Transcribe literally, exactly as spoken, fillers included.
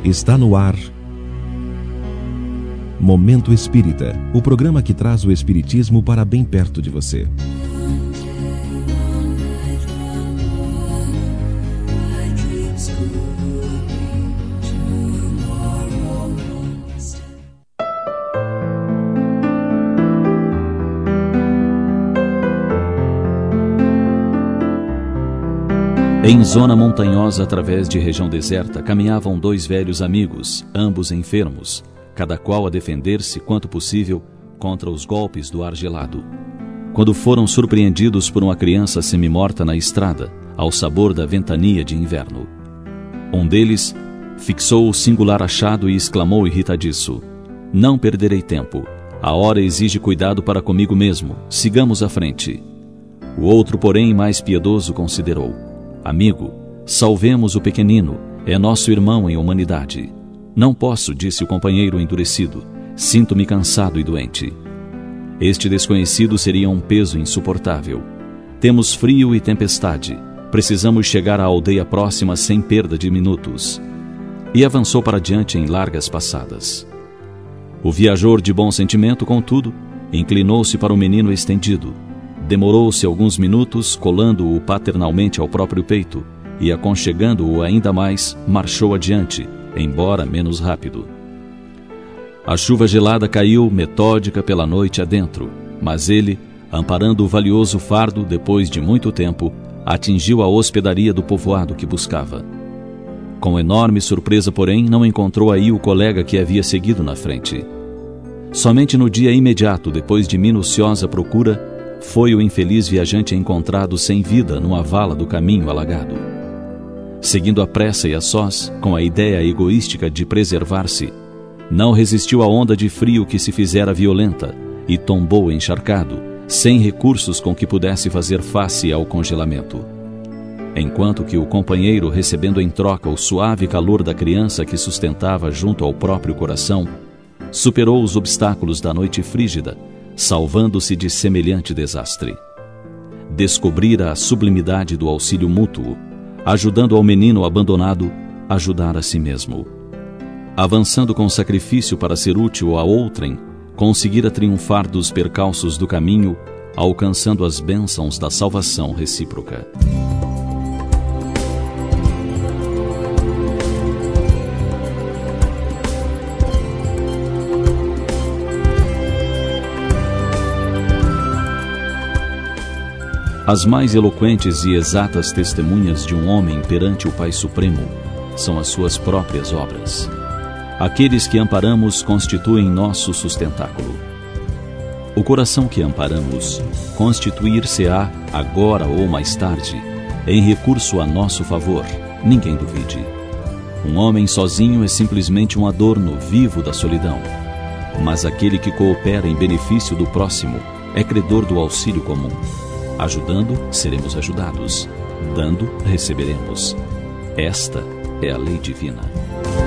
Está no ar Momento Espírita, o programa que traz o Espiritismo para bem perto de você. Em zona montanhosa, através de região deserta, caminhavam dois velhos amigos, ambos enfermos, cada qual a defender-se quanto possível contra os golpes do ar gelado. Quando foram surpreendidos por uma criança semi-morta na estrada, ao sabor da ventania de inverno. Um deles fixou o singular achado e exclamou irritadiço: "Não perderei tempo. A hora exige cuidado para comigo mesmo. Sigamos à frente." O outro, porém, mais piedoso, considerou: "Amigo, salvemos o pequenino, é nosso irmão em humanidade." "Não posso", disse o companheiro endurecido, "sinto-me cansado e doente." Este desconhecido seria um peso insuportável. "Temos frio e tempestade, precisamos chegar à aldeia próxima sem perda de minutos." E avançou para diante em largas passadas. O viajor de bom sentimento, contudo, inclinou-se para o menino estendido. Demorou-se alguns minutos, colando-o paternalmente ao próprio peito, e aconchegando-o ainda mais, marchou adiante, embora menos rápido. A chuva gelada caiu metódica pela noite adentro, mas ele, amparando o valioso fardo depois de muito tempo, atingiu a hospedaria do povoado que buscava. Com enorme surpresa, porém, não encontrou aí o colega que havia seguido na frente. Somente no dia imediato, depois de minuciosa procura, foi o infeliz viajante encontrado sem vida numa vala do caminho alagado. Seguindo à pressa e a sós, com a ideia egoística de preservar-se, não resistiu à onda de frio que se fizera violenta e tombou encharcado, sem recursos com que pudesse fazer face ao congelamento. Enquanto que o companheiro, recebendo em troca o suave calor da criança que sustentava junto ao próprio coração, superou os obstáculos da noite frígida, salvando-se de semelhante desastre. Descobrira a sublimidade do auxílio mútuo, ajudando ao menino abandonado a ajudar a si mesmo. Avançando com sacrifício para ser útil a outrem, conseguira triunfar dos percalços do caminho, alcançando as bênçãos da salvação recíproca. As mais eloquentes e exatas testemunhas de um homem perante o Pai Supremo são as suas próprias obras. Aqueles que amparamos constituem nosso sustentáculo. O coração que amparamos constituir-se-á, agora ou mais tarde, em recurso a nosso favor, ninguém duvide. Um homem sozinho é simplesmente um adorno vivo da solidão, mas aquele que coopera em benefício do próximo é credor do auxílio comum. Ajudando, seremos ajudados. Dando, receberemos. Esta é a lei divina.